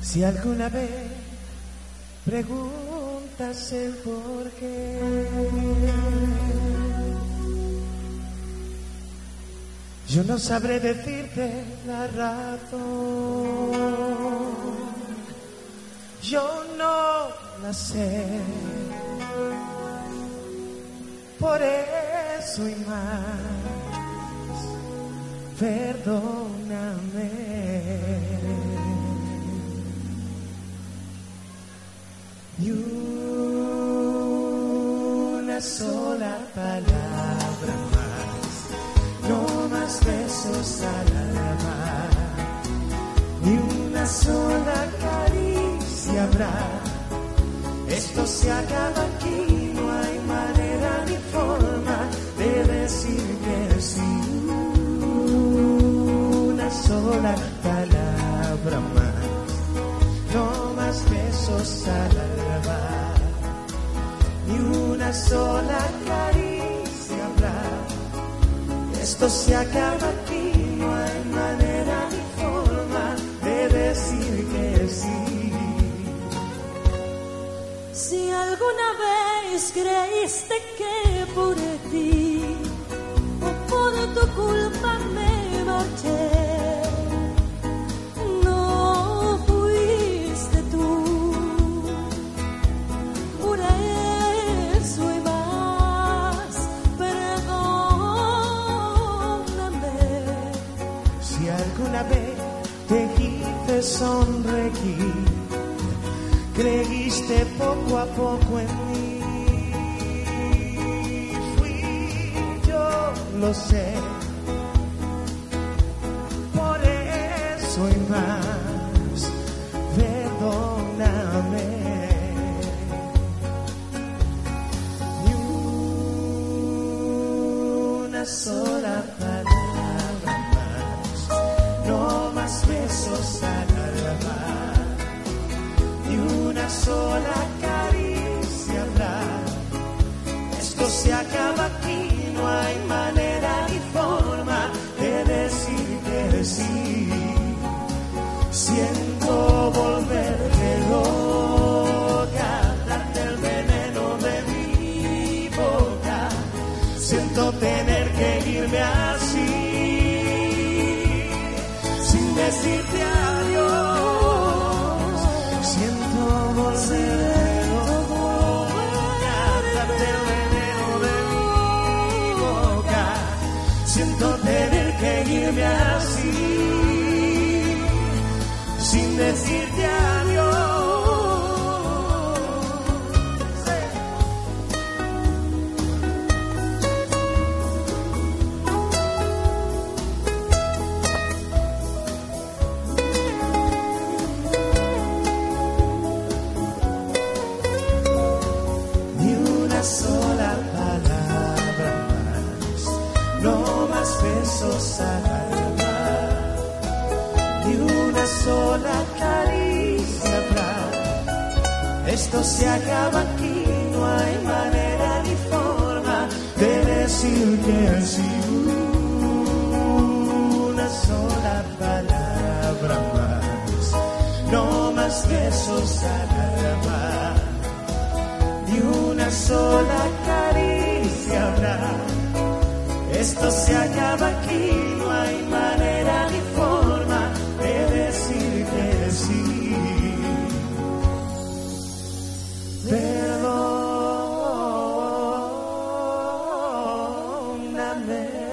Si alguna vez preguntas el por qué, yo no sabré decirte la razón, yo no la sé, por eso y más, perdóname. Y una sola palabra más, no más besos al alma, ni una sola caricia habrá. Esto se acaba aquí, no hay manera ni forma de decir que sí. Una sola palabra más, no más besos al alma, ni una sola caricia habrá. Esto se acaba aquí, no hay manera ni forma de decir que sí. Si alguna vez creíste que por ti o por tu culpa me marché, alguna vez te hice sonreír, creíste poco a poco en mí, fui yo, lo sé, por eso y más, perdóname. Ni una sola palabra, besos al alma, ni una sola caricia habrá. Esto se acaba aquí, no hay manera ni forma de decir que sí. Siento volverte loca, darte el veneno de mi boca. Siento tener que irme así, decirte adiós. Siento volver loca, darte el veneno de mi boca. Siento tener que irme así, sin decirte adiós. Sola palabra más, no más besos al alma, ni una sola caricia habrá. Esto se acaba aquí, no hay manera ni forma de decir que sí. Una sola palabra más, no más besos al alma, ni una sola caricia habrá. Esto se acaba aquí, no hay manera ni forma de decir que sí. Perdóname.